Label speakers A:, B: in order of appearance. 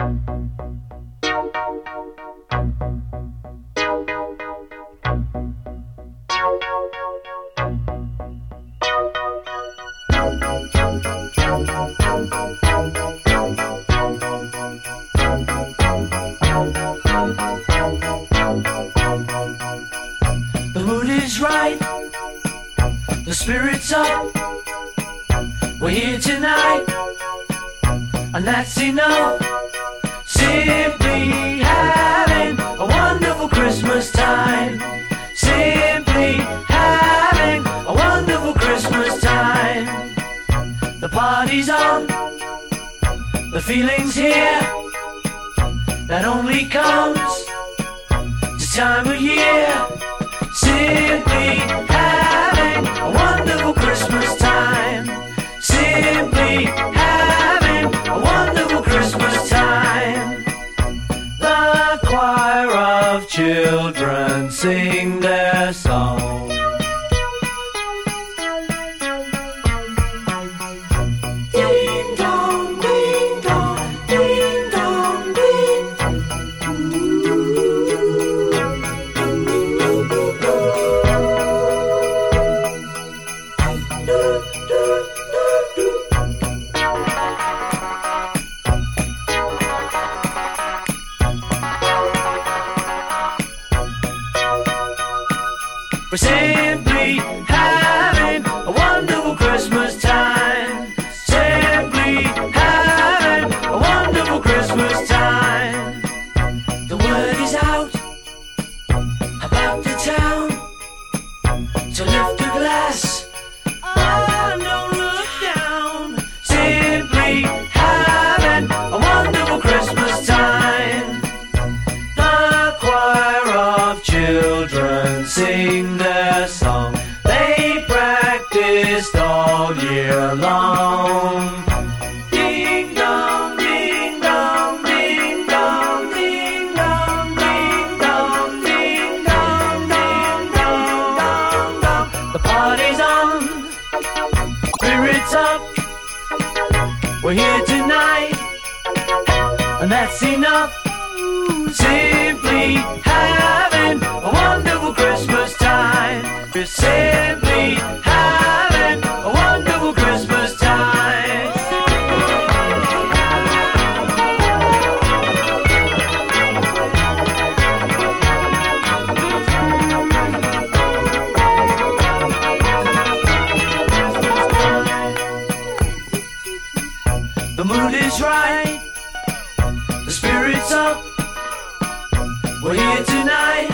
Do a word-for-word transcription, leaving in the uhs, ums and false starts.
A: The mood is right, the spirit's up. We're here tonight, and that's enough. Simply having a wonderful Christmas time. Simply having a wonderful Christmas time. The party's on, the feeling's here. That only comes this time of year. Simply having a wonderful Christmas time. Simply having a wonderful Christmas time. The choir of children sing their song. Ding dong, ding dong, ding dong, ding. We're simply having a wonderful Christmas time. Simply having a wonderful Christmas time. The word is out about the town to lift a glass. Oh, don't look down. Simply having a wonderful Christmas time. The choir of children sing their song. They practiced all year long. Ding dong, ding dong, ding dong, ding dong, ding dong, ding dong, ding dong, dong, dong. The party's on, spirits up. We're here tonight, and that's enough. Simply having a wonderful Christmas time. We're simply having a wonderful Christmas time. The mood is right, the spirit's up. We're here tonight,